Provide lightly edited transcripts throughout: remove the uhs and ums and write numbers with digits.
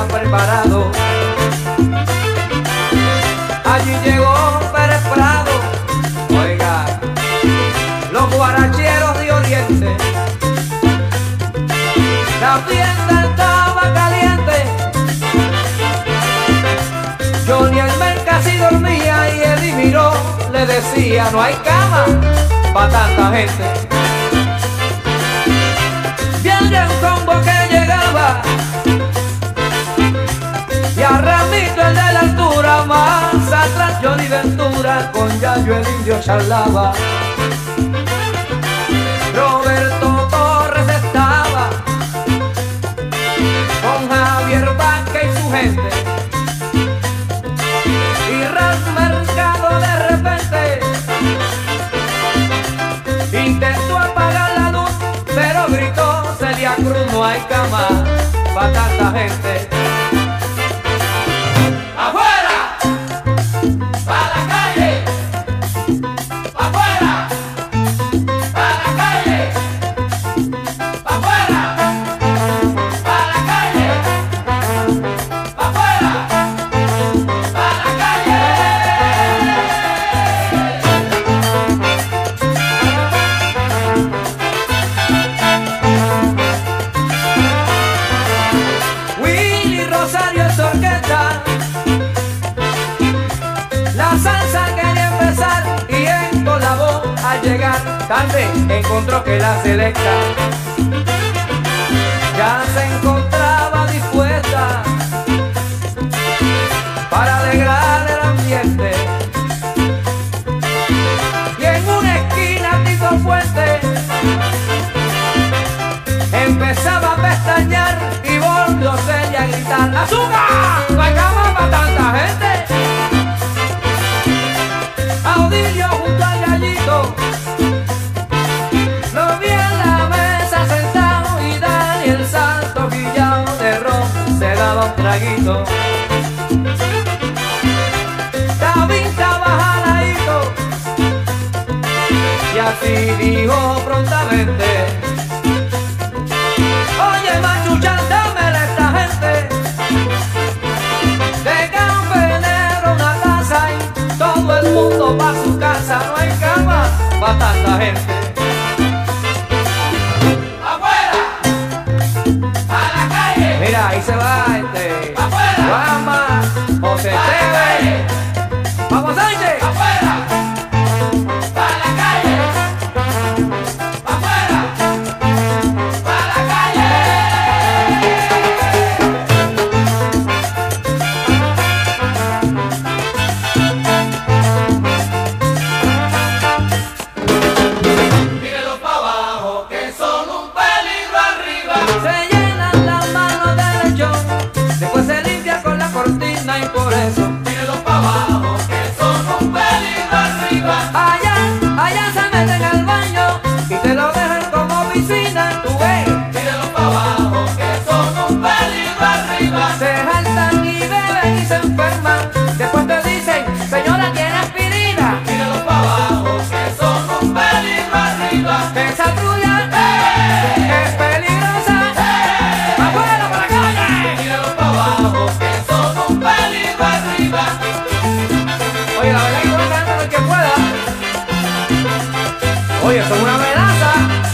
preparado. Allí llegó Pérez Prado, oiga, los guaracheros de Oriente. La fiesta estaba caliente, Johnny el men casi dormía y Eddie Miró le decía: no hay cama para tanta gente. Viene un combo que llegaba y a Ramito el de la altura, más atrás Johnny Ventura con Yayo el indio charlaba. Roberto Torres estaba con Javier Vázquez y su gente, y Ras Mercado de repente intentó apagar la luz, pero gritó Celia Cruz: no hay cama para tanta gente. ¡Afuera! ¡Para la calle! ¡Afuera! ¡Para la calle! ¡Afuera! ¡Para la calle! ¡Afuera! ¡Para la calle! Willy Rosario es orquesta, la salsa quería empezar y en la voz al llegar tarde encontró que la selecta ya se encontraba dispuesta para alegrar el ambiente. Y en una esquina Tito Fuente empezaba a pestañear y volvió Celia a gritar: ¡azúcar! ¡No hay cama para tanta gente! Audilio junto al Gallito lo vi en la mesa sentado y Daniel Santos guillao de ron se daba un traguito. David estaba jaladito y así dijo prontamente: oye Machuchan, dámela a esta gente de Campenero una taza y todo el mundo pa' su casa. No hay cama pa' tanta gente. ¡Afuera! ¡A la calle! Mira, ahí se va ¡afuera! Guama, José Teve, ¡vamos Sánchez! ¡Afuera! ¡A la calle! ¡Afuera! ¡A la calle! Mírenlos pa' abajo que son un peligro arriba. Se llenan las manos de lechón, después se limpia con la cortina y por eso mírenlos pa' abajo que son un peligro arriba. Allá se meten al baño y te lo dejan como piscina, tú ves. Mírenlos pa' abajo que son un peligro arriba. Se jaltan y beben y se enferman, después te dicen: señora, ¿tiene aspirina? Mírenlos pa' abajo que son un peligro arriba. Esa trulla es peligrosa. ¡Afuera para la calle! Mírenlos pa' abajo que son un peligro arriba. Oye, la verdad que voy a ganar el que pueda. Oye, son una amenaza.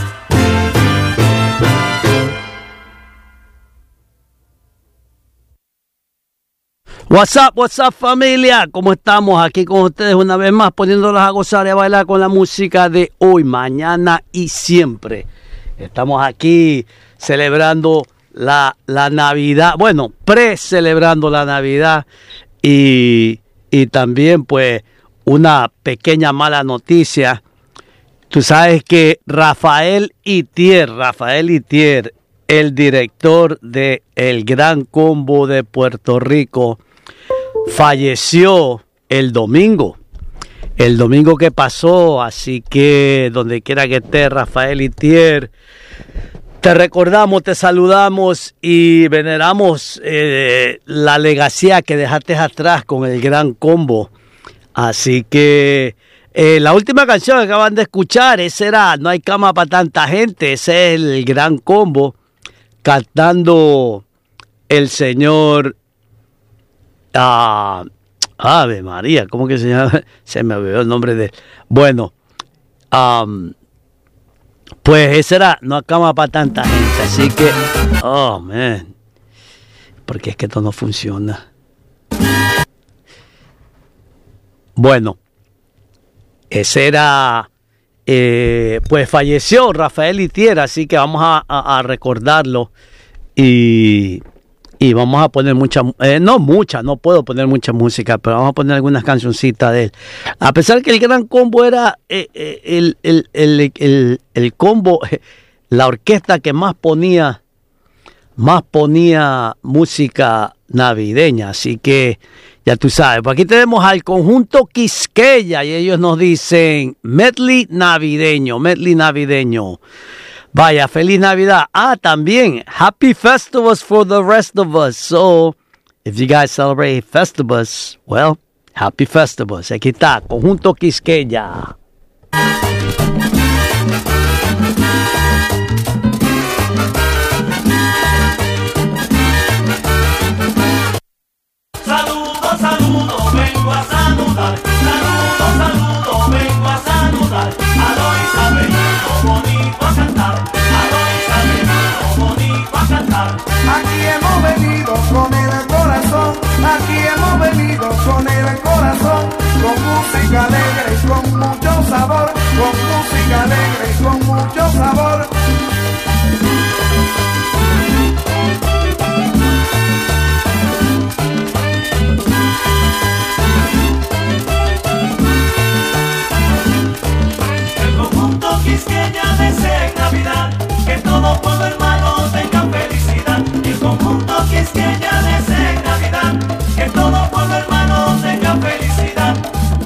What's up familia, ¿cómo estamos? Aquí con ustedes una vez más, poniéndolos a gozar y a bailar con la música de hoy, mañana y siempre. Estamos aquí celebrando la Navidad, bueno, pre-celebrando la Navidad y también pues una pequeña mala noticia. Tú sabes que Rafael Itier, el director de El Gran Combo de Puerto Rico, falleció el domingo que pasó, así que donde quiera que esté Rafael Itier, te recordamos, te saludamos y veneramos la legacía que dejaste atrás con El Gran Combo. Así que la última canción que acaban de escuchar, esa era No hay cama para tanta gente, ese es El Gran Combo cantando el señor Ave María, ¿cómo que se llama? Se me olvidó el nombre de él. Bueno, pues esa era no cama para tanta gente, así que, oh man, porque es que esto no funciona. Bueno, ese era, pues falleció Rafael Itier, así que vamos a recordarlo y vamos a poner no puedo poner mucha música, pero vamos a poner algunas cancioncitas de él. A pesar que el Gran Combo era el combo, la orquesta que más ponía música navideña, así que ya tú sabes. Por aquí tenemos al conjunto Quisqueya y ellos nos dicen medley navideño. Vaya, feliz Navidad. También happy festivals for the rest of us. So, if you guys celebrate festivals, well, happy festivals. Aquí está, conjunto Quisqueya. Saludos, vengo a saludar. Saludos, vengo a saludar. Alois ha venido bonito a cantar. Alois ha venido bonito a cantar. Aquí hemos venido con el corazón. Aquí hemos venido con el corazón. Con música alegre y con mucho sabor. Con música alegre y con mucho sabor. Quisqueya desea en Navidad que todo pueblo hermano tenga felicidad. El conjunto Quisqueya desea en Navidad que todo pueblo hermano tenga felicidad.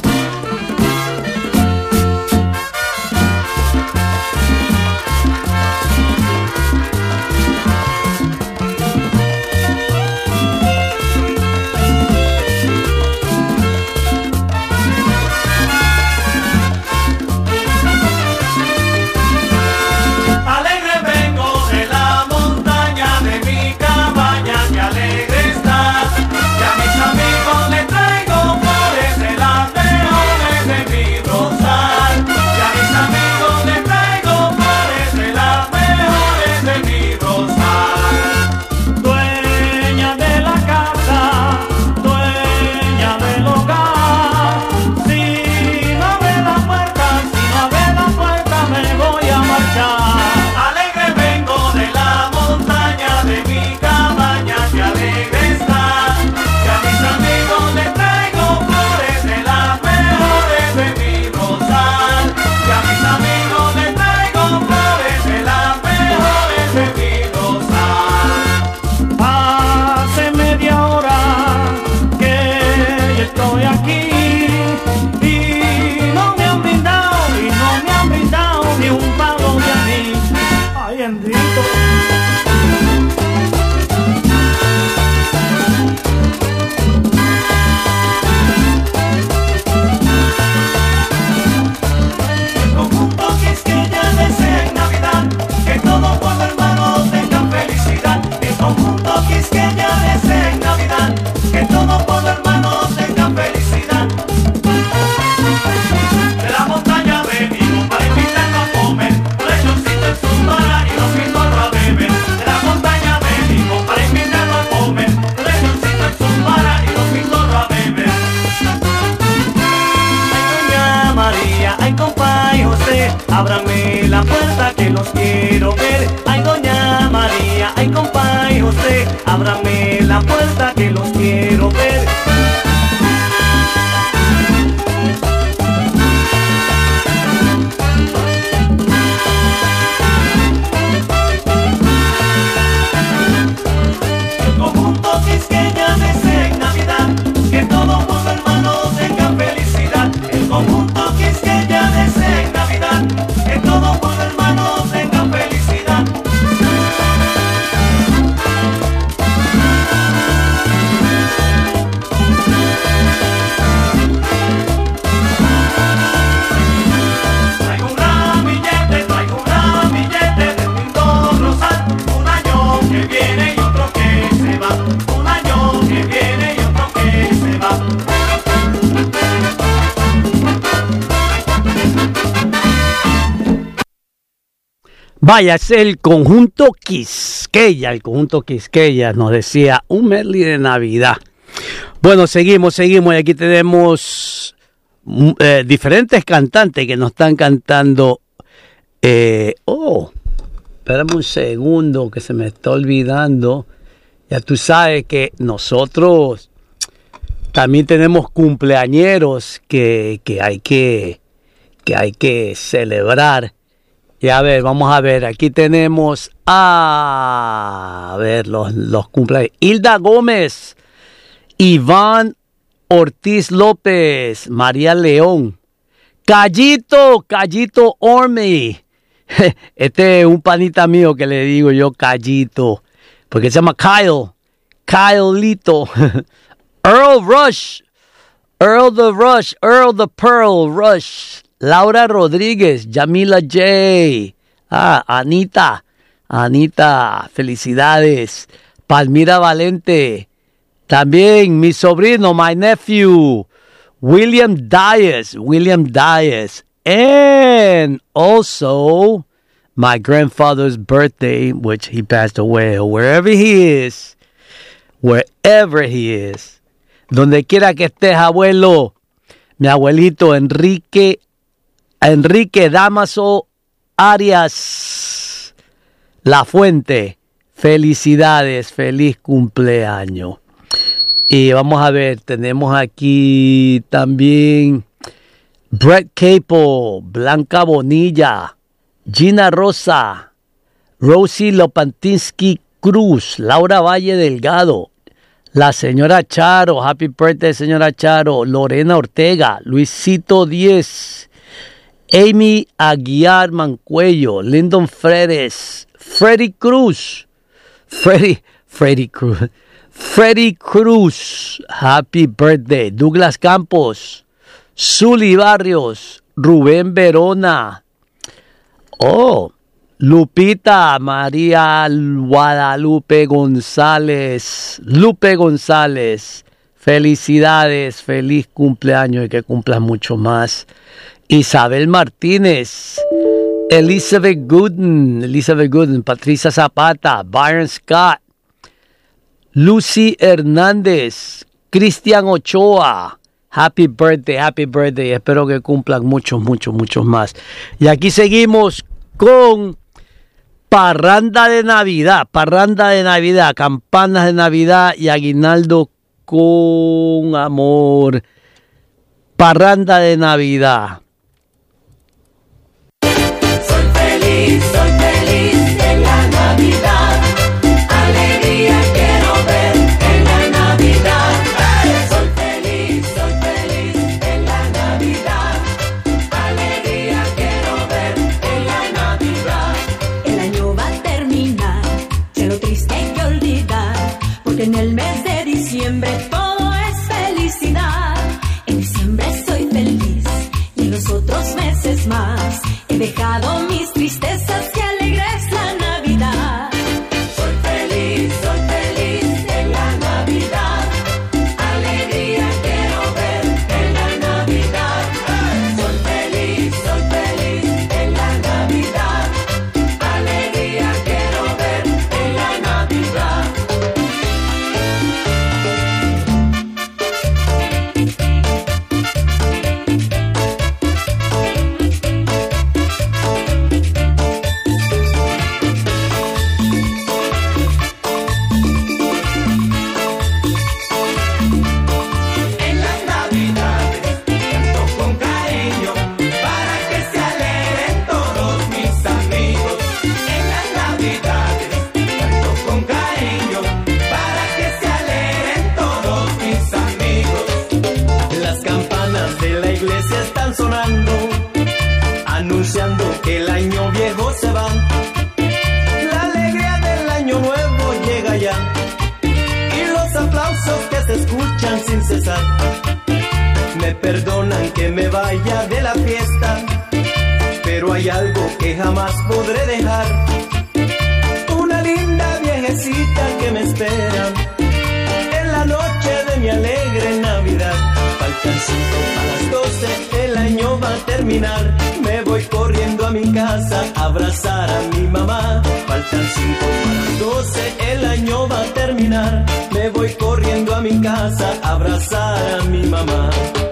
Ábrame la puerta que los quiero ver. Ay, doña María, ay, compa y José, ábrame la puerta que los quiero ver. El conjunto Quisqueya desea en Navidad que todo pueblo hermano tenga felicidad. El conjunto Quisqueya desea en Navidad que todo pueblo hermano tenga felicidad. Vaya, es el conjunto Quisqueya. El conjunto Quisqueya nos decía un medley de Navidad. Bueno, seguimos. Y aquí tenemos diferentes cantantes que nos están cantando. Espérame un segundo que se me está olvidando. Ya tú sabes que nosotros también tenemos cumpleañeros que hay que celebrar. Y a ver, vamos a ver, aquí tenemos los cumpleaños. Hilda Gómez, Iván Ortiz López, María León, Callito Orme. Este es un panita mío que le digo yo Callito, porque se llama Kylito. Earl the Pearl Rush, Laura Rodríguez, Yamila J. Anita, felicidades. Palmira Valente, también mi sobrino, my nephew, William Dias, and also my grandfather's birthday, which he passed away, or wherever he is, donde quiera que estés, abuelo, mi abuelito Enrique Damaso Arias La Fuente, felicidades, feliz cumpleaños. Y vamos a ver, tenemos aquí también Brett Capo, Blanca Bonilla, Gina Rosa, Rosie Lopantinsky Cruz, Laura Valle Delgado, la señora Charo, happy birthday señora Charo, Lorena Ortega, Luisito 10, Amy Aguiar Mancuello, Lyndon Fredes, Freddy Cruz, happy birthday, Douglas Campos, Zuli Barrios, Rubén Verona, Lupita María Guadalupe González, felicidades, feliz cumpleaños y que cumplas mucho más. Isabel Martínez, Elizabeth Gooden, Patricia Zapata, Byron Scott, Lucy Hernández, Cristian Ochoa, happy birthday, espero que cumplan muchos más. Y aquí seguimos con parranda de Navidad, campanas de Navidad y aguinaldo con amor, parranda de Navidad. Soy feliz en la Navidad, alegría quiero ver en la Navidad. Soy feliz en la Navidad, alegría quiero ver en la Navidad. El año va a terminar, ya lo triste hay que olvidar, porque en el mes de diciembre todo es felicidad. En diciembre soy feliz y en los otros meses más he dejado mis tristezas y alegres la Navidad. Soy feliz en la Navidad, alegría quiero ver en la Navidad. Soy feliz en la Navidad, alegría quiero ver en la Navidad. Anunciando que el año viejo se va, la alegría del año nuevo llega ya, y los aplausos que se escuchan sin cesar. Me perdonan que me vaya de la fiesta, pero hay algo que jamás podré dejar, una linda viejecita que me espera en la noche de mi alegre Navidad. Faltan 5 a las 12, el año va a terminar, me voy corriendo a mi casa a abrazar a mi mamá. Faltan 5 para las 12, el año va a terminar. Me voy corriendo a mi casa a abrazar a mi mamá.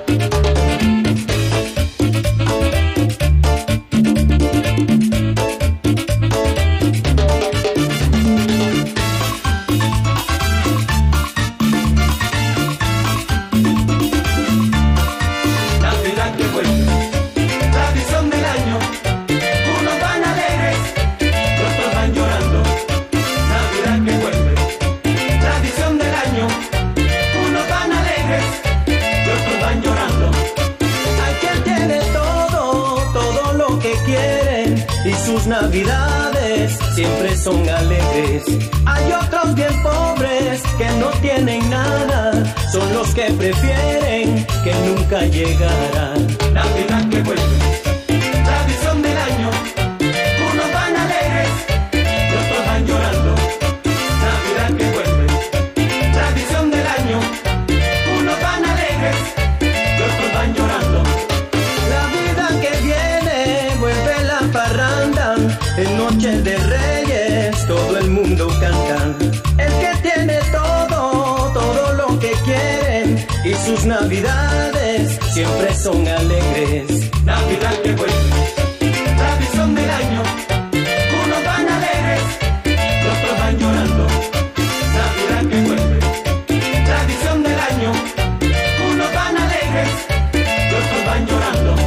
Navidades siempre son alegres. Hay otros bien pobres que no tienen nada, son los que prefieren que nunca llegarán. Navidad que vuelve, tradición del año. Unos van alegres y otros van llorando. Navidad que vuelve, tradición del año. Unos van alegres y otros van llorando. La vida que viene vuelve la parranda. En noche de Reyes todo el mundo canta. El que tiene todo, todo lo que quieren, y sus navidades siempre son alegres. Navidad que vuelve, tradición del año. Unos van alegres y otros van llorando. Navidad que vuelve, tradición del año. Unos van alegres y otros van llorando.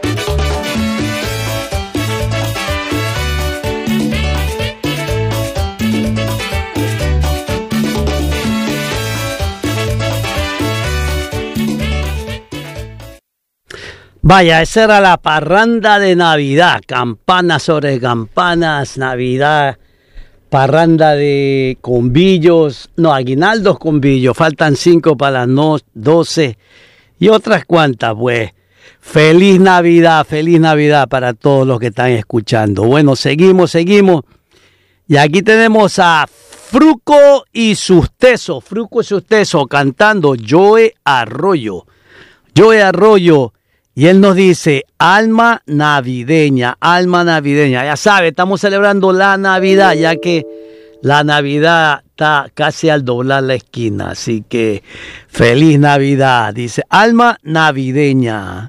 Vaya, esa era la parranda de Navidad, campanas sobre campanas, Navidad, parranda de convillos, no, aguinaldos convillos, faltan 5 para las 12 y otras cuantas, pues. Feliz Navidad para todos los que están escuchando. Bueno, seguimos, y aquí tenemos a Fruco y sus tesos cantando Joe Arroyo, y él nos dice, alma navideña, ya sabe, estamos celebrando la Navidad, ya que la Navidad está casi al doblar la esquina, así que feliz Navidad, dice, alma navideña.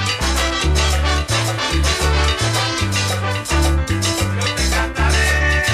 Cantaré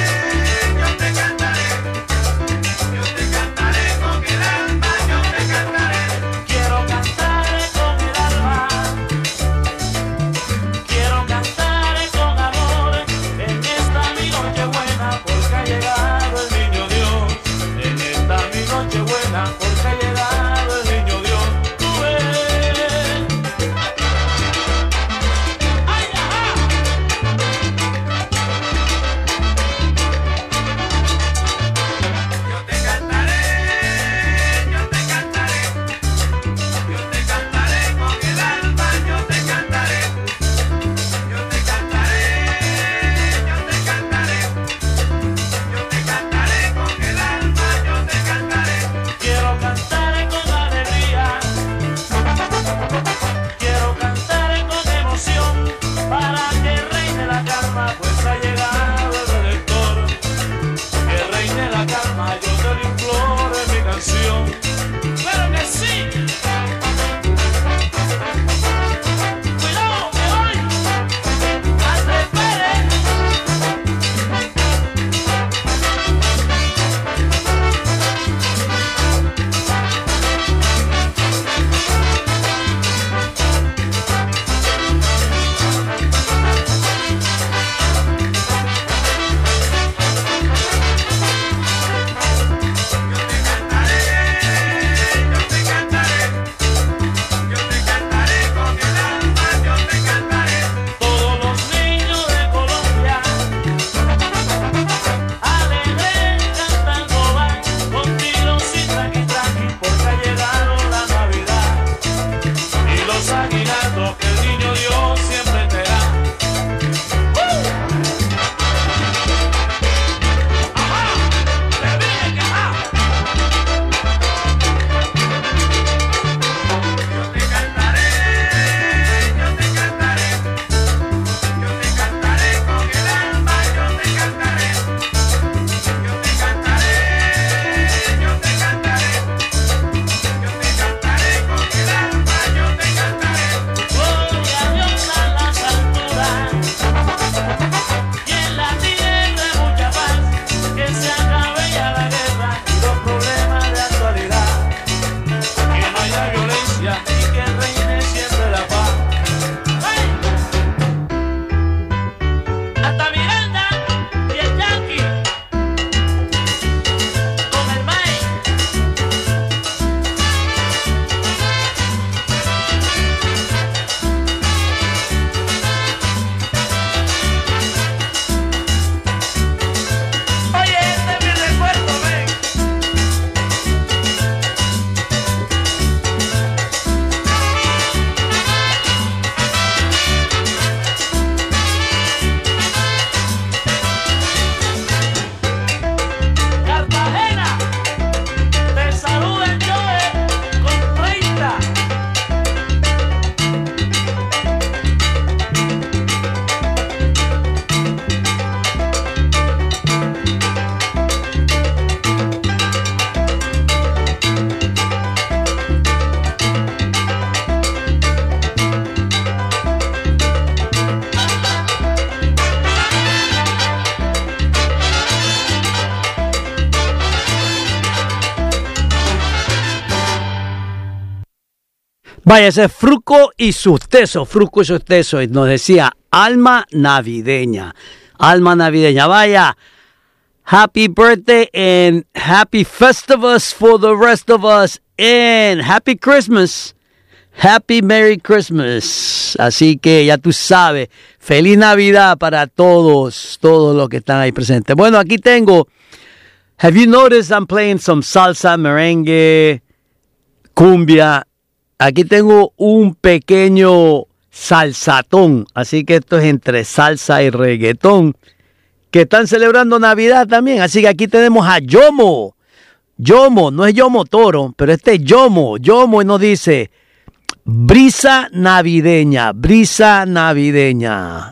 Vaya, ese es Fruco y sus tesos, Fruco y sus tesos. Y nos decía, alma navideña. Alma navideña. Vaya, happy birthday and happy Festivus for the rest of us. And happy Christmas. Happy Merry Christmas. Así que ya tú sabes, feliz Navidad para todos los que están ahí presentes. Bueno, aquí tengo, have you noticed I'm playing some salsa, merengue, cumbia? Aquí tengo un pequeño salsatón, así que esto es entre salsa y reggaetón, que están celebrando Navidad también. Así que aquí tenemos a Yomo. Yomo, no es Yomo Toro, pero este es Yomo. Yomo y nos dice, brisa navideña, brisa navideña.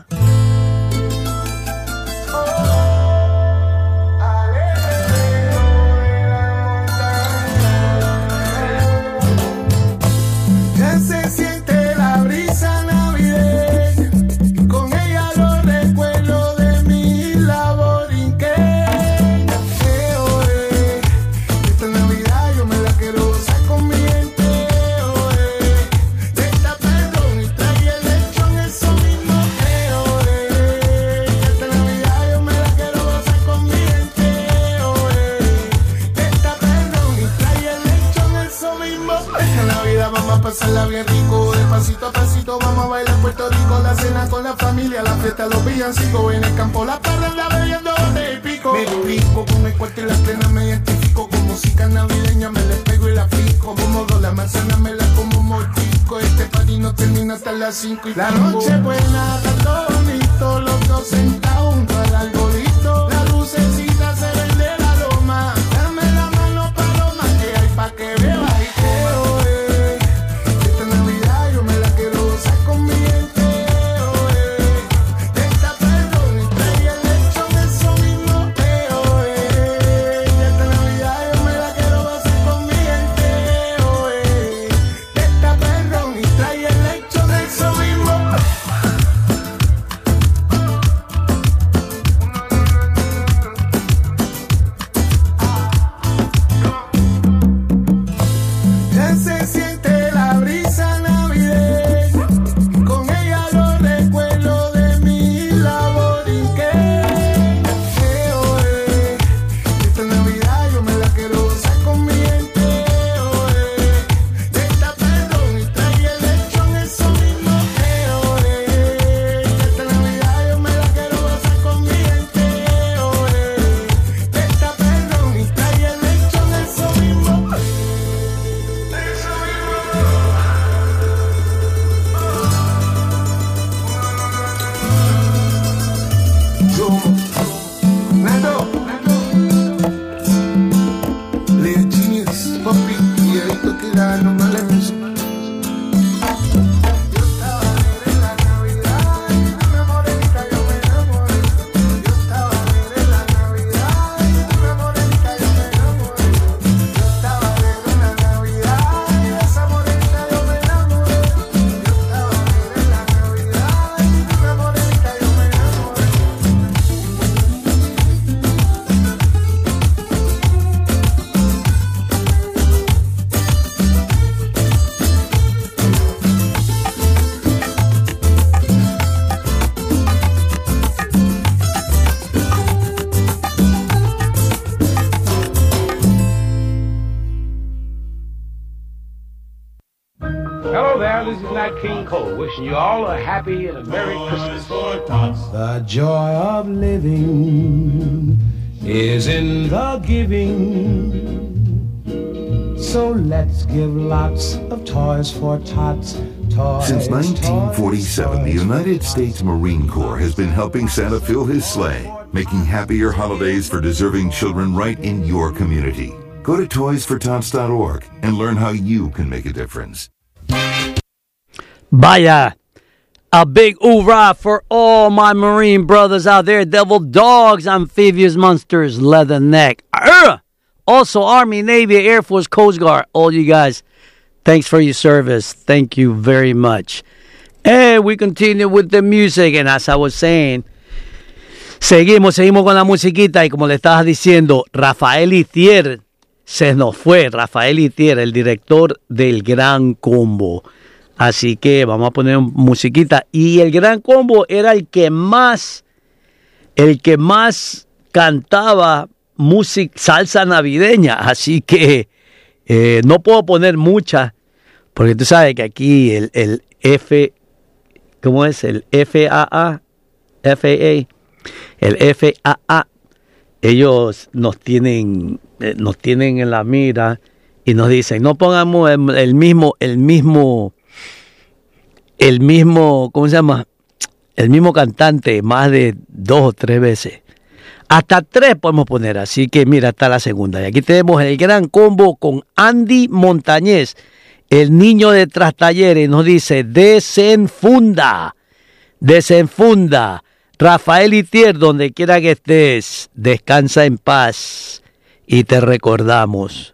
Pasarla bien rico, de pasito a pasito vamos a bailar Puerto Rico, la cena con la familia, la fiesta, los villancicos, en el campo la parranda bebiendo de pico. Me pico con el cuarto y la plena me identifico, con música navideña me la pego y la pico, como dos la manzana me la como mochico, este party no termina hasta las 5 y la noche buena, tanto bonito, los dos sentados junto al arbolito, la lucecita se ven de la loma, dame la mano paloma que hay pa' que beba y King Cole, wishing you all a happy and a Merry Christmas. The joy of living is in the giving. So let's give lots of toys for tots. Since 1947, the United States Marine Corps has been helping Santa fill his sleigh, making happier holidays for deserving children right in your community. Go to toysfortots.org and learn how you can make a difference. Vaya, a big hoorah for all my Marine brothers out there. Devil dogs, amphibious monsters, leatherneck. Also, Army, Navy, Air Force, Coast Guard. All you guys, thanks for your service. Thank you very much. And we continue with the music. And as I was saying, seguimos con la musiquita. Y como le estabas diciendo, Rafael Itier se nos fue. Rafael Itier, el director del Gran Combo. Así que vamos a poner musiquita. Y el Gran Combo era el que más cantaba salsa navideña. Así que no puedo poner mucha, porque tú sabes que aquí el ¿cómo es? El FAA, ellos nos tienen en la mira y nos dicen, no pongamos el mismo, ¿cómo se llama? El mismo cantante más de 2 o 3 veces. Hasta 3 podemos poner, así que mira, está la segunda. Y aquí tenemos el Gran Combo con Andy Montañez, el niño de Trastalleres, nos dice, desenfunda. Rafael Itier, donde quiera que estés, descansa en paz y te recordamos.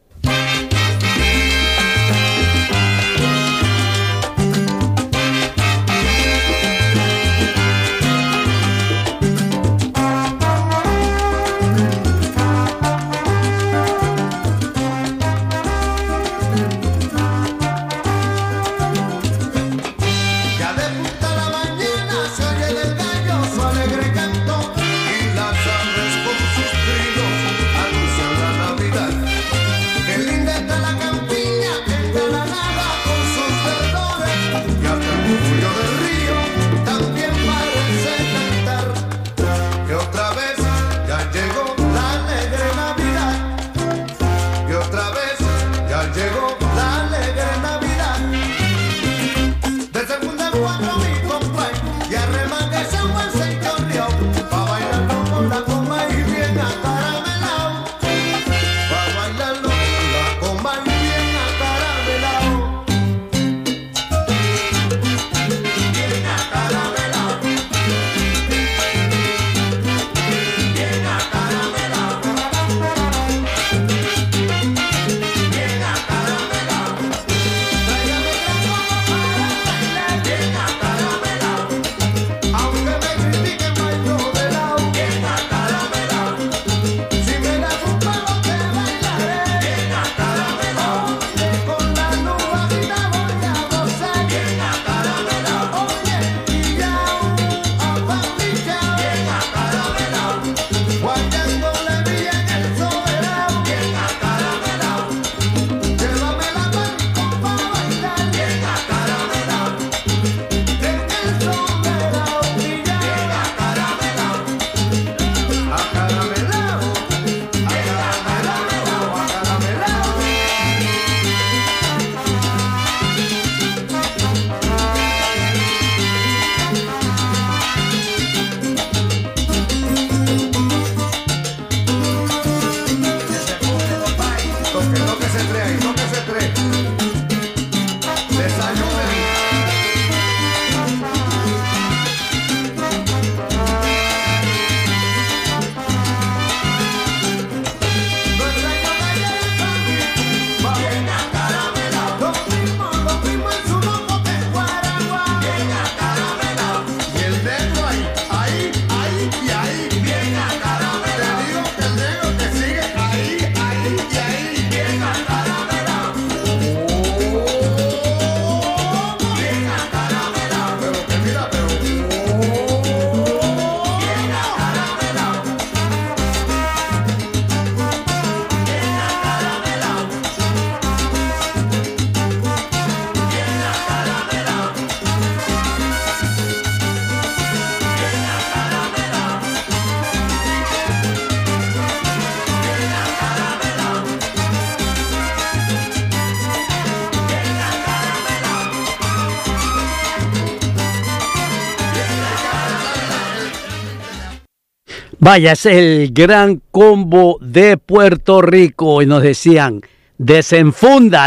Vaya, ese es el Gran Combo de Puerto Rico. Y nos decían, desenfunda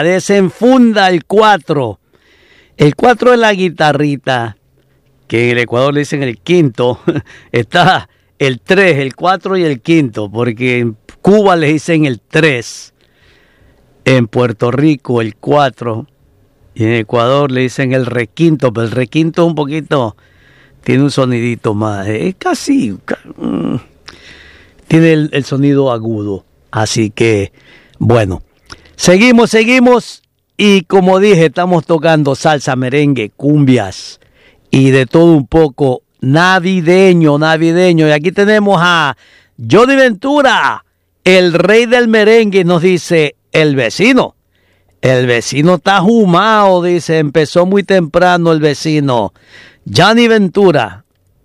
el 4. El 4 es la guitarrita, que en el Ecuador le dicen el quinto. Está el 3, el 4 y el quinto, porque en Cuba le dicen el 3. En Puerto Rico el 4. Y en Ecuador le dicen el requinto, pero el requinto es un poquito... Tiene un sonidito más, es casi, tiene el sonido agudo. Así que, bueno, seguimos. y como dije, estamos tocando salsa, merengue, cumbias y de todo un poco navideño. Y aquí tenemos a Johnny Ventura, el rey del merengue, nos dice el vecino. El vecino está jumado, dice, empezó muy temprano el vecino. Johnny Ventura.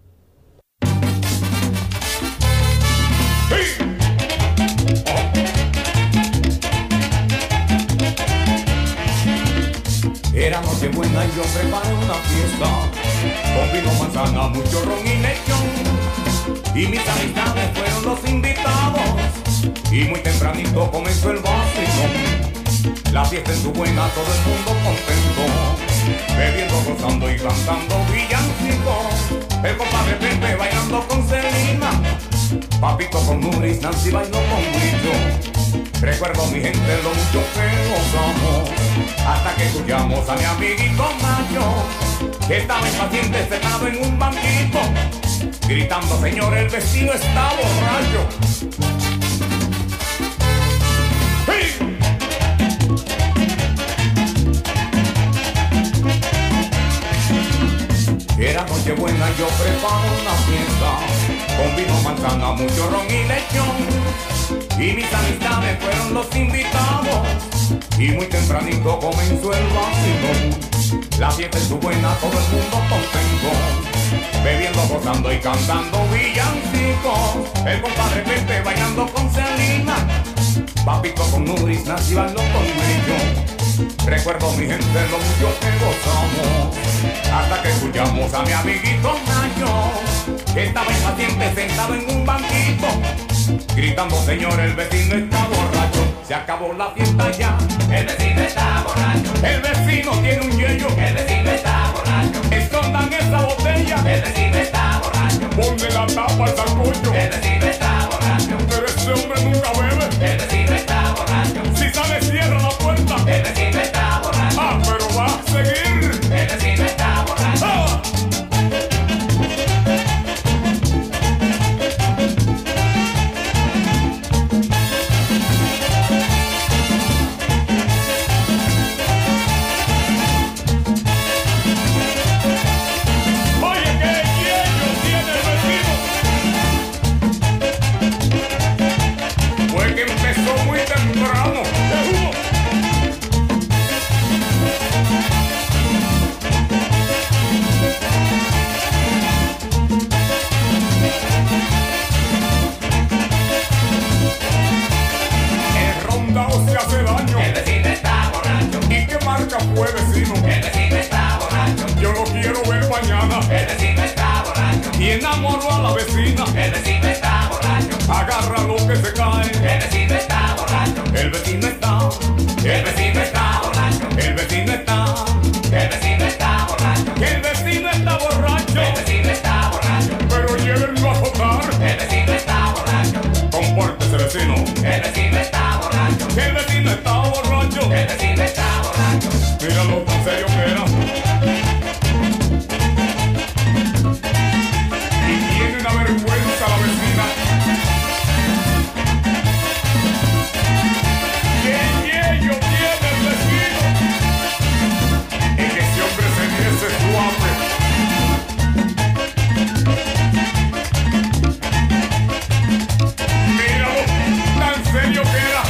Era Nochebuena y yo preparé una fiesta con vino, manzana, mucho ron y lechón. Y mis amistades fueron los invitados y muy tempranito comenzó el vacilón. La fiesta estuvo buena, todo el mundo contento, bebiendo, gozando y cantando villancicos. El compadre Pepe bailando con Selena, Papito con Nuris, Nancy bailó con Guillo. Recuerdo mi gente lo mucho que gozamos, hasta que escuchamos a mi amiguito Nacho, que estaba impaciente sentado en un banquito, gritando: señor, el vecino está borracho. ¡Sí! Era Nochebuena, yo preparo una fiesta con vino, manzana, mucho ron y lechón. Y mis amistades fueron los invitados y muy tempranito comenzó el vacilón. La fiesta estuvo buena, todo el mundo contento, bebiendo, gozando y cantando villancicos. El compadre Pepe bailando con Selena, Papito con Nuris, Nancy bailó con Guillo. Recuerdo mi gente lo mucho que gozamos, hasta que escuchamos a mi amiguito Nacho, que estaba impaciente sentado en un banquito, gritando: señor, el vecino está borracho. Se acabó la fiesta ya, el vecino está borracho. El vecino tiene un yello, el vecino está borracho. Escondan esa botella, el vecino está borracho. Ponle la tapa al sancocho, el vecino está borracho. Pero ese hombre nunca bebe, el vecino está borracho. Si sale, cierra la puerta, el vecino está borracho. Ah, pero va a seguir, el vecino está borracho. ¡Ah! Fue vecino, el vecino está borracho. Yo lo quiero ver mañana, el vecino está borracho. Y enamoró a la vecina, el vecino está borracho. Agarra lo que se cae, el vecino está borracho. El vecino está, el vecino está borracho. El vecino está, el vecino está borracho. El vecino está borracho, el vecino está borracho. Pero llévenlo a votar, el vecino está borracho. Compórtese, vecino, el vecino está borracho. El vecino está borracho, el vecino está borracho. Míralo tan serio que era. Y tiene una vergüenza la vecina. ¡Qué yello tiene el vecino! En que ese hombre se diese su hambre. Míralo tan serio que era.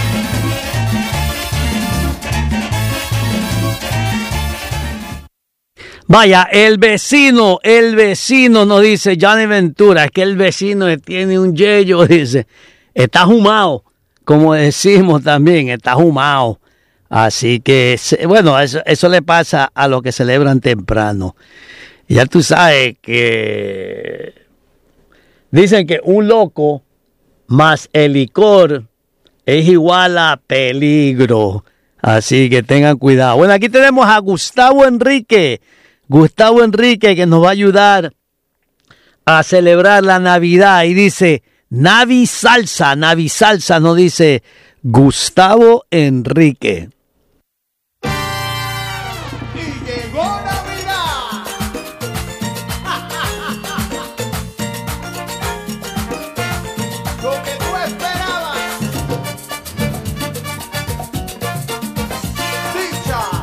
Vaya, el vecino nos dice Johnny Ventura, es que el vecino tiene un yello, dice, está jumado, como decimos también, está jumado. Así que, bueno, eso le pasa a los que celebran temprano. Ya tú sabes que dicen que un loco más el licor es igual a peligro. Así que tengan cuidado. Bueno, aquí tenemos a Gustavo Enrique que nos va a ayudar a celebrar la Navidad y dice Navi Salsa nos dice Gustavo Enrique. Y llegó Navidad. Lo que tú esperabas. Dicha.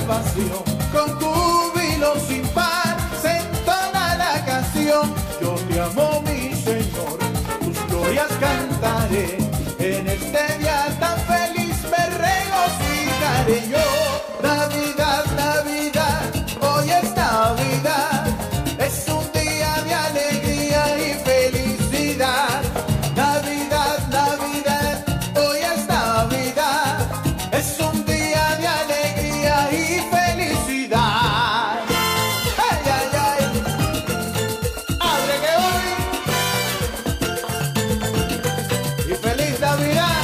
salvación. Con júbilo sin par se entona la canción. Yo te amo, mi Señor, tus glorias cantaré. En este día tan feliz me regocijaré yo. Navidad, Navidad, hoy es Navidad. Es un día de alegría y felicidad. Navidad, Navidad, hoy es Navidad. Es un día de alegría y felicidad. ¡Ay, ay, ay! ¡Abre que voy! Y feliz Navidad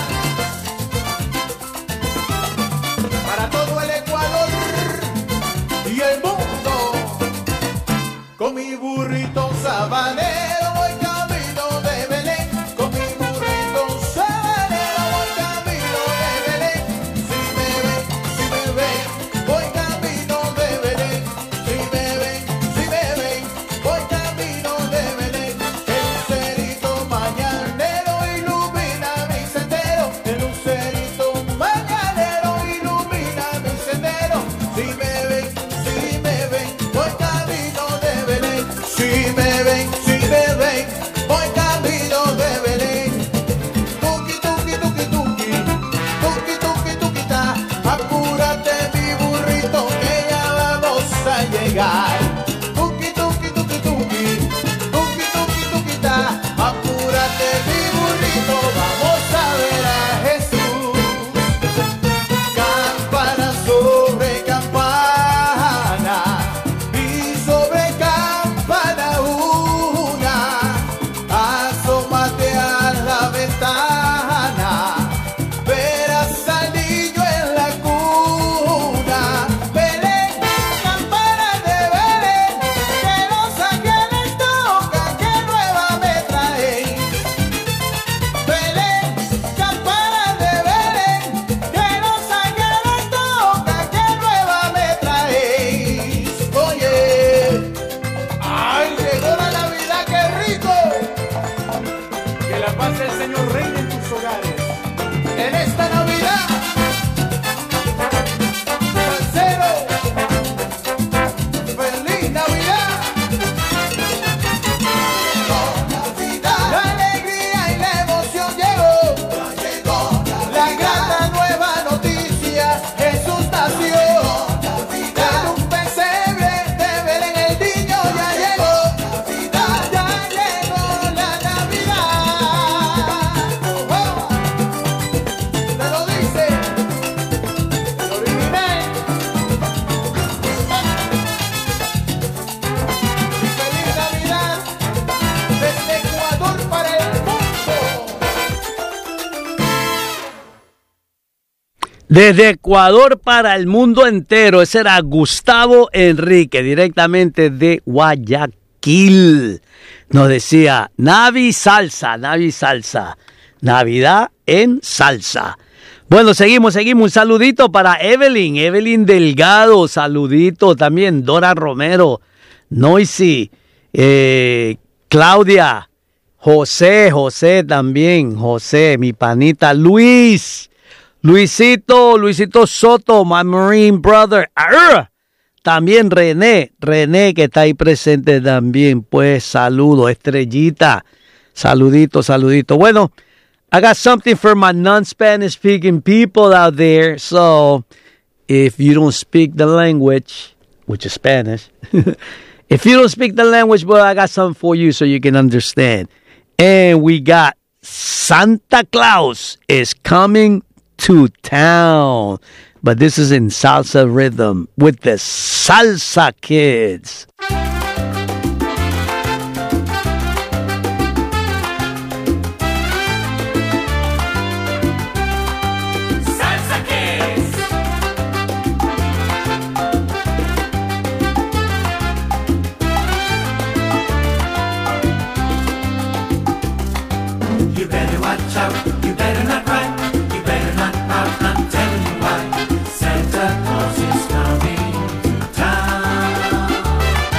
para todo el Ecuador y el mundo. Con mi burrito sabanero voy camino de Belén. Con mi burrito sabanero voy camino de Belén. Si me ven, voy camino de Belén. Si me ven, voy camino de Belén. El lucerito mañanero ilumina mi sendero. El lucerito mañanero ilumina mi sendero. Si me ven, voy camino de Belén. Si me ven, voy camino de Belén. Tuki, tuki, tuki, tuki, tuki, tuki, tuki, ta. Apúrate, mi burrito, que ya vamos a llegar. Tuki, tuki, tuki, tuki, tuki, tuki, tuki, ta. Apúrate, mi burrito, vamos a ver a Jesús. Campana sobre campana y sobre campana una. Asómate a la ventana, verás al niño en la cuna. Belén, campana de Belén, que los ángeles tocan, que nueva me traéis. Belén, campana de Belén, que los ángeles tocan, que nueva me traéis. Oye, ay, llegó la Navidad, qué rico. Que la paz del Señor reine en tus hogares. En esta Navidad, salsero, feliz Navidad. La alegría y la emoción llegó. La grata nueva noticia, Jesús nació. En un pesebre de Belén el niño ya llegó. Ya llegó la Navidad. Te lo dice el original. Feliz Navidad desde Ecuador para el mundo. Desde Ecuador para el mundo entero. Ese era Gustavo Enrique, directamente de Guayaquil. Nos decía Navi Salsa, Navi Salsa. Navidad en salsa. Bueno, seguimos. Un saludito para Evelyn Delgado. Saludito también. Dora Romero. Noisy. Claudia. José también. José, mi panita Luisito Soto, my Marine brother. ¡Arr! También René, que está ahí presente también. Pues saludo, Estrellita. Saludito. Bueno, I got something for my non-Spanish speaking people out there. So, if you don't speak the language, which is Spanish, if you don't speak the language, well, I got something for you so you can understand. And we got Santa Claus is coming to town. But this is in salsa rhythm with the Salsa Kids. Salsa Kids. You better watch out, you better not cry, you better not pout, I'm telling you why. Santa Claus is coming to town.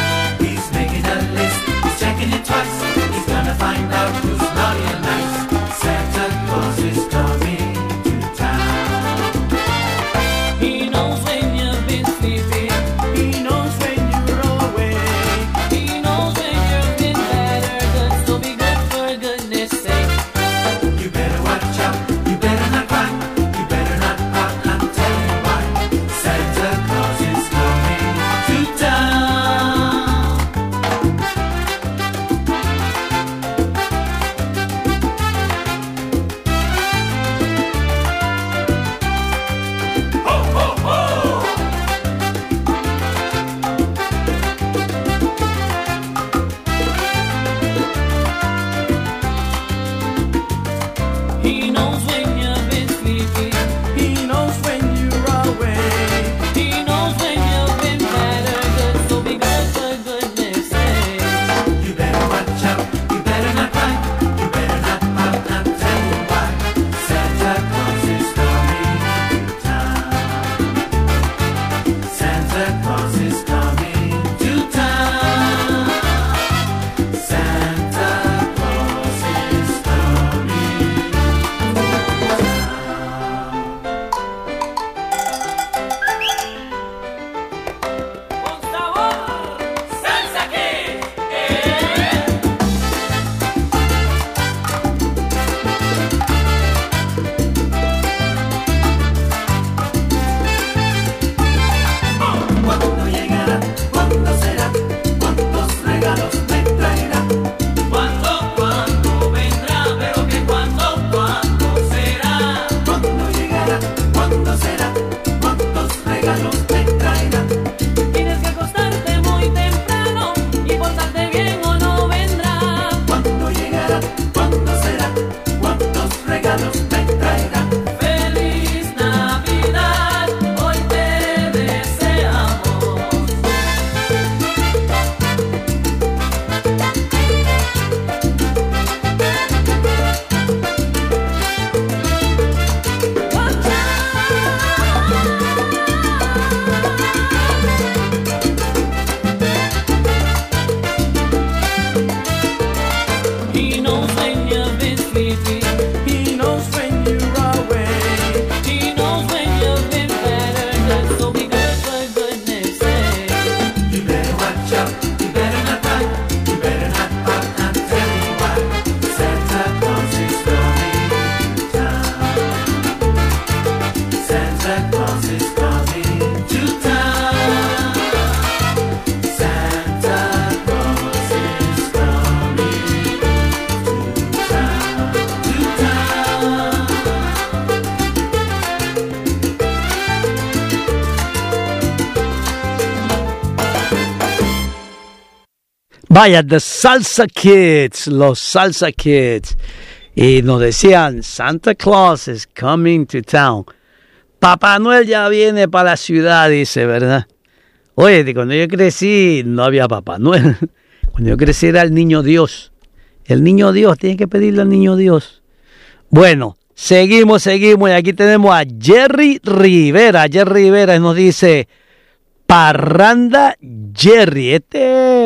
Vaya, The Salsa Kids, los Salsa Kids. Y nos decían, Santa Claus is coming to town. Papá Noel ya viene para la ciudad, dice, ¿verdad? Oye, cuando yo crecí no había Papá Noel. Cuando yo crecí era el Niño Dios. El Niño Dios, tiene que pedirle al Niño Dios. Bueno, seguimos. Y aquí tenemos a Jerry Rivera. Jerry Rivera nos dice, Parranda Jerry. Este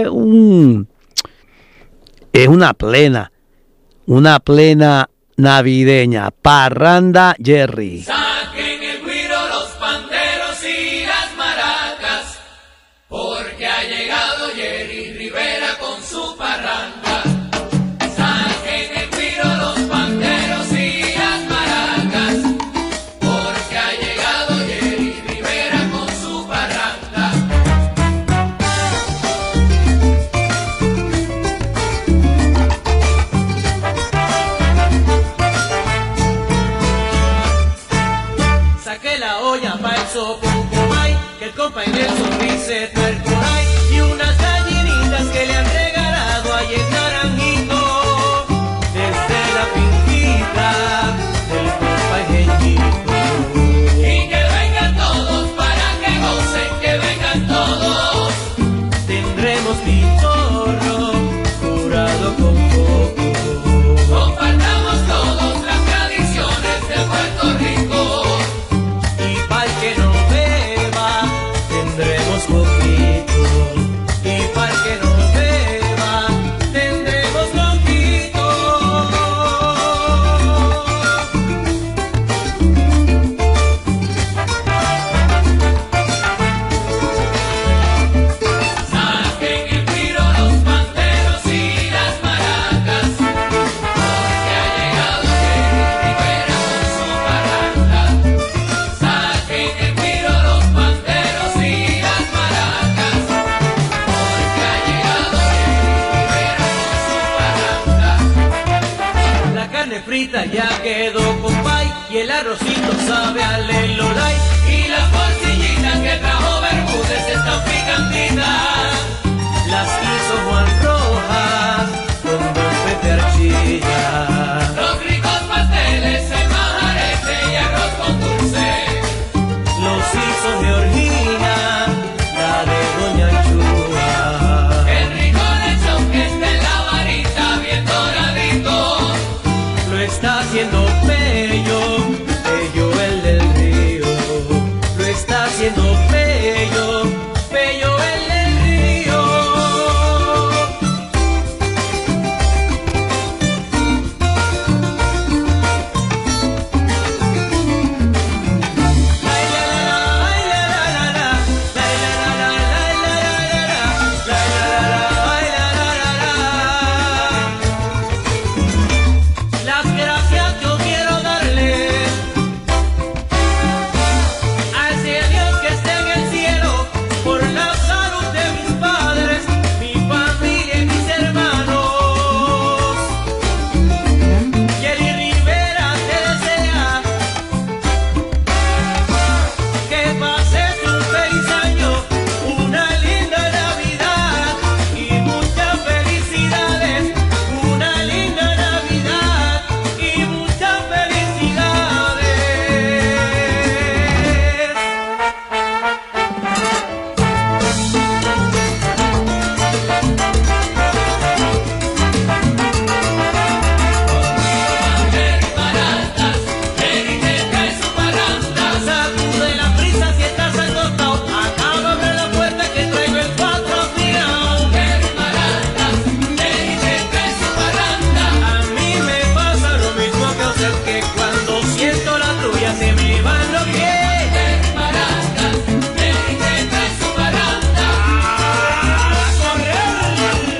es una plena navideña. Parranda Jerry. Saquen el güiro, los panderos y las maracas, porque ha llegado Jerry Rivera con su parranda. Saquen el güiro, los panderos y las maracas, porque ha llegado Jerry Rivera con su parranda. Saqué la olla pa' el sopucumay, que el compa en el sonrise tuercuray, y unas gallinitas que le han regalado a el naranjito, desde la finquita del compa Genjito. Y que vengan todos para que gocen, que vengan todos. Tendremos pitorro curado con coco. Compartamos todos las tradiciones de Puerto Rico. Y pa'l que no beba, tendremos coquito. Y pa'l que no beba, tendremos coquito. Saquen el güiro, los panderos y las maracas, porque ha llegado Jerry Rivera con su parranda. Saquen el güiro, los panderos y las maracas, porque ha llegado Jerry Rivera con su parranda. La carne frita ya quedó con pay y el arrocito sabe a lelolay. Y las morcillitas que trajo Bermúdez están picantitas. Las hizo Juan Rojas con Don Pepe Archilla. Los ricos pasteles, el majarete y arroz con dulce. Los hizo Georgina, la de Doña Chua. El rico lechón que está en la varita bien doradito. Lo está haciendo Pello, Pello el del río. Lo está haciendo Pello, Pello el del río. Las gracias yo quiero darle a ese Dios que está en el cielo por la salud de mis padres, mi familia y mis hermanos. Jerry Rivera te desea que pases un feliz año, una linda Navidad y muchas felicidades. Una linda Navidad y muchas felicidades. Jerry te trae su parranda. Sacude la prisa si estás acostado. Acaba, abre la puerta que traigo el patrocinado. Jerry te trae su parranda. A mí me pasa lo mismo que a usted, que cuando siento la trulla se me van los pies. Jerry te trae su parranda. ¡A correr!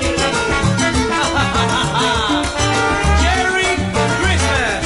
Jerry Christmas.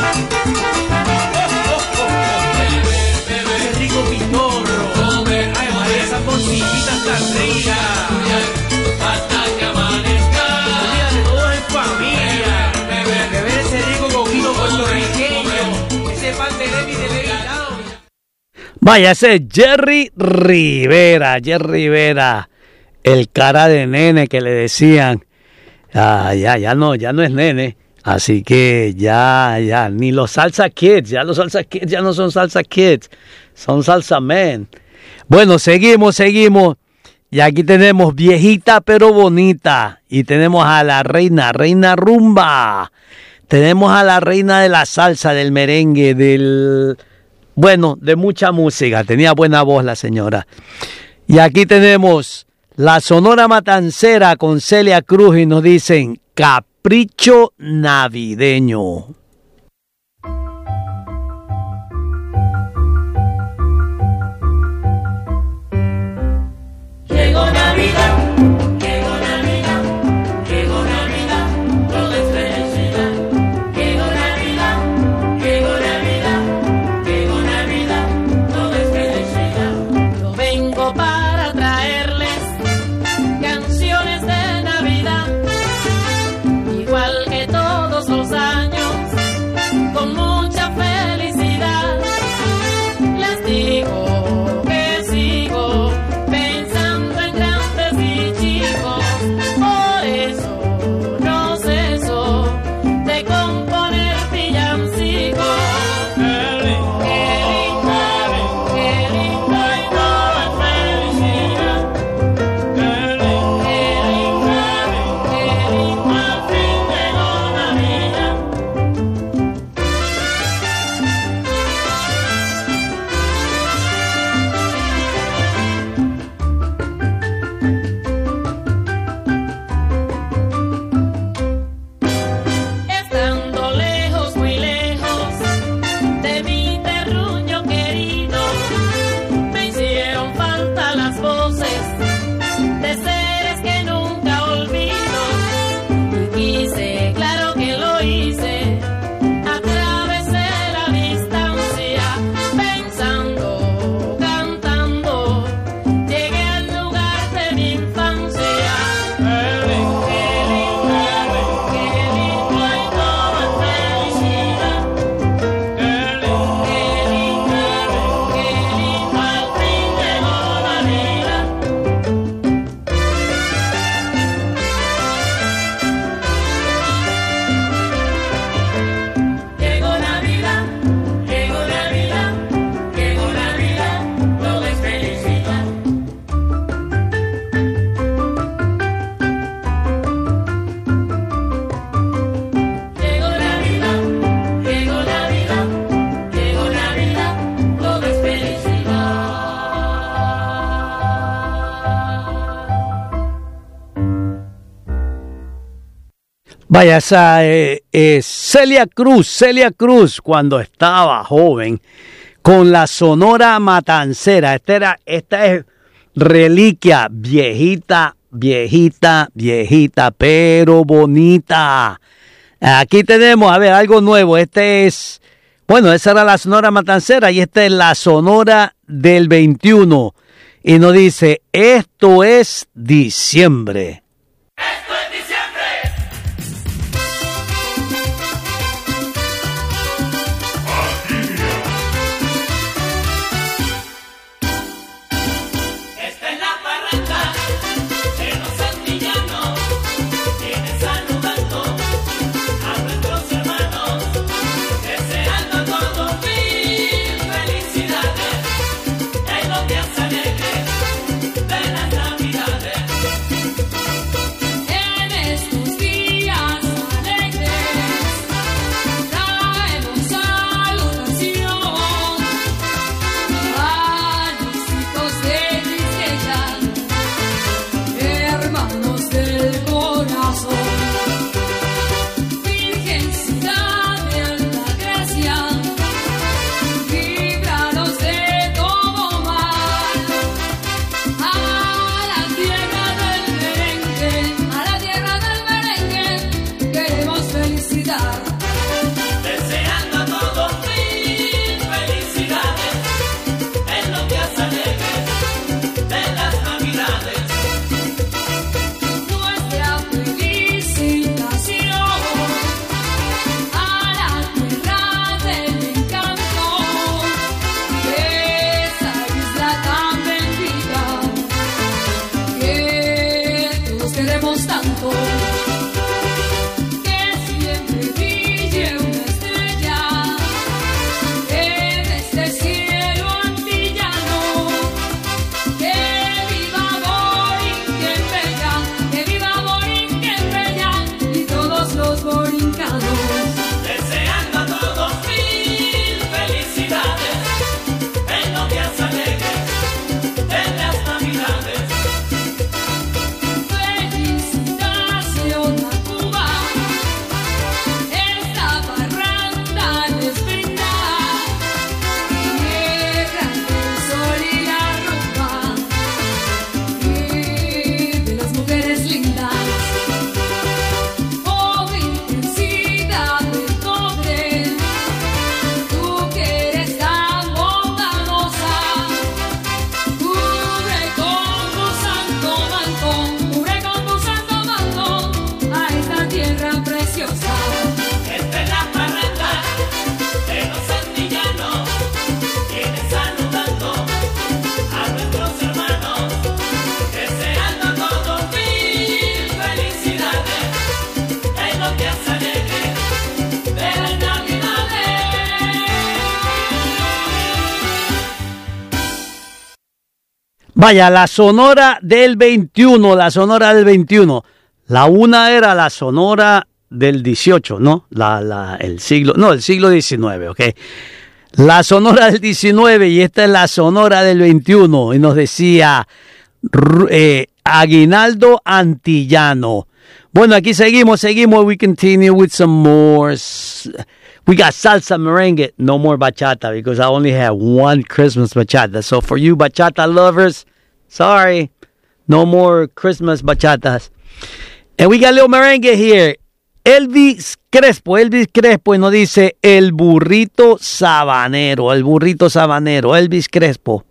¡Qué rico pitorro! ¡Ay, María, esas bolsillitas tan ricas! Hasta que amanezca. Olvídate, todos en familia. Beber ese rico coquito puertorriqueño. Ese pan de Levi de Levittown. Vaya, ese es Jerry Rivera. Jerry Rivera. el cara de nene que le decían. Ya no es nene. Así que ya, ni los salsa kids, ya los salsa kids ya no son salsa kids, son salsa men. Bueno, seguimos. Y aquí tenemos Viejita pero Bonita. Y tenemos a la reina rumba. Tenemos a la reina de la salsa, del merengue, de mucha música. Tenía buena voz la señora. Y aquí tenemos la Sonora Matancera con Celia Cruz y nos dicen Capricho Navideño. Llegó Navidad, llegó Navidad, llegó Navidad, todo es felicidad. Llegó Navidad, llegó Navidad, llegó Navidad, todo es felicidad. Yo vengo para traerles canciones de Navidad, igual que todos los años, con mucha felicidad. Les digo que sigo pensando en grandes y chicos, por eso no ceso de componer villancicos. Qué lindo y todo es felicidad. Qué lindo, al fin llegó Navidad. Estando lejos, muy lejos de mi terruño querido, me hicieron falta las voces de seres que nunca olvido. Y quise, claro que lo hice, atravesé la distancia, pensando, cantando, llegué al lugar de mi infancia. Qué lindo y todo es felicidad. Qué lindo, al fin llegó Navidad. Llegó Navidad, llegó Navidad, llegó Navidad, todo es felicidad. Llegó Navidad, llegó Navidad, llegó Navidad, todo es felicidad. Vaya, esa es Celia Cruz cuando estaba joven con la Sonora Matancera. Esta es reliquia, viejita pero bonita. Aquí tenemos, a ver, algo nuevo. Esa era la Sonora Matancera y esta es la Sonora del 21. Y nos dice, esto es diciembre. Esto es diciembre. Esta es la parranda de los antillanos, viene saludando a nuestros hermanos, deseando a todos mil felicidades en los días alegres de las Navidades. Vaya, la Sonora del 21, la Sonora del 21. La una era la Sonora del 18, ¿no? El siglo XIX, ¿ok? La Sonora del 19 y esta es la Sonora del 21. Y nos decía Aguinaldo Antillano. Bueno, aquí seguimos. We continue with some more. We got salsa merengue. No more bachata because I only have one Christmas bachata. So for you bachata lovers, sorry. No more Christmas bachatas. And we got a little merengue here. Elvis Crespo, y nos dice el burrito sabanero, Elvis Crespo.